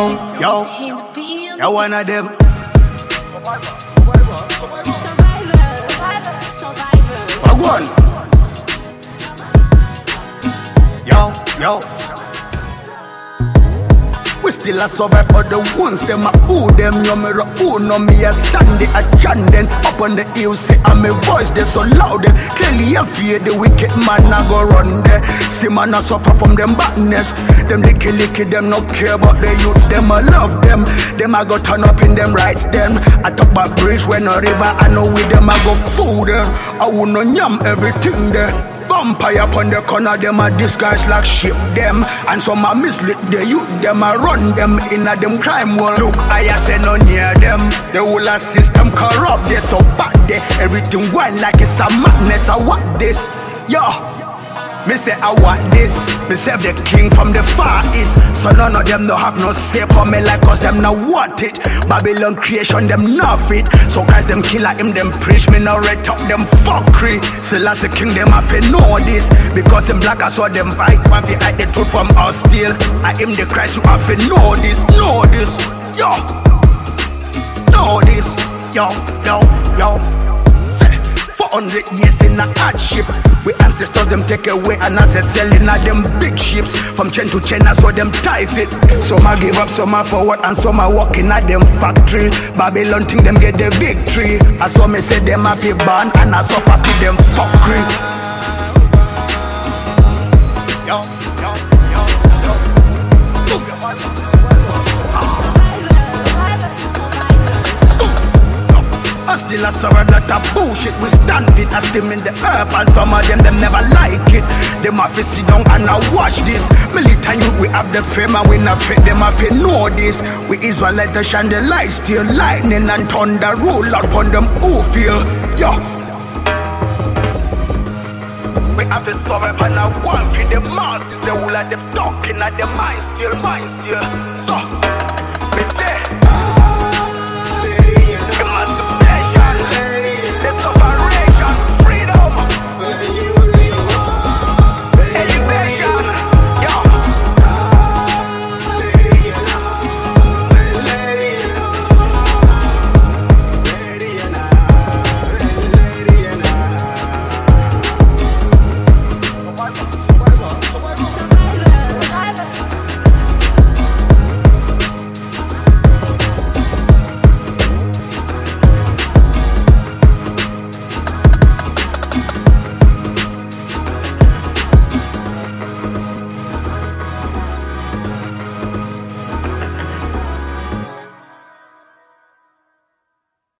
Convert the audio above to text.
You're one of them. Wagwan. Yo. We still a survive for the ones, them a who them, no me who no me a stand a chanden. Up on the hill say and my voice they so loud. Clearly I fear the wicked man a go run there. See man a suffer from them badness. Them licky them no care about the youths, them a love them. Them a go turn up in them rights them. I talk about bridge when a river I know with them I go food them. I will no yam everything there. Vampire upon the corner, them a disguise like ship them. And some a mislead the youth, them a run them in a them crime world. Look, I say no near them. The whole system corrupt, they so bad they. Everything wine like it's a madness. I want this, yo. Me say I want this. Me serve the king from the far east. So none of them no have no say for me like cause them no want it. Babylon creation them not fit. So cause them killer him them preach me no red up them fuckery. Still as the king them have to know this. Because them black I saw them fight. One fi hide the truth from us still. I am the Christ you have to know this. Know this. Yo. Know this. Yo. 400 years in a hardship. We ancestors them take away and I say selling at them big ships. From chain to chain I saw them tie fit. Some I give up, some I forward and some I walking at them factory. Babylon think them get the victory. I saw me say them happy born and I suffer for them fuckery. I still a survive that a bullshit. We stand it, I still in the earth. And some of them never like it. Them have to sit down and I watch this. Militant youth, we have the fame and we not fit. Them have to know this. We Israelites to shine the light still. Lightning and thunder roll out upon them who feel. Yo. We have to survive and I want for the masses. The whole of them stuck in the mind still. So, we say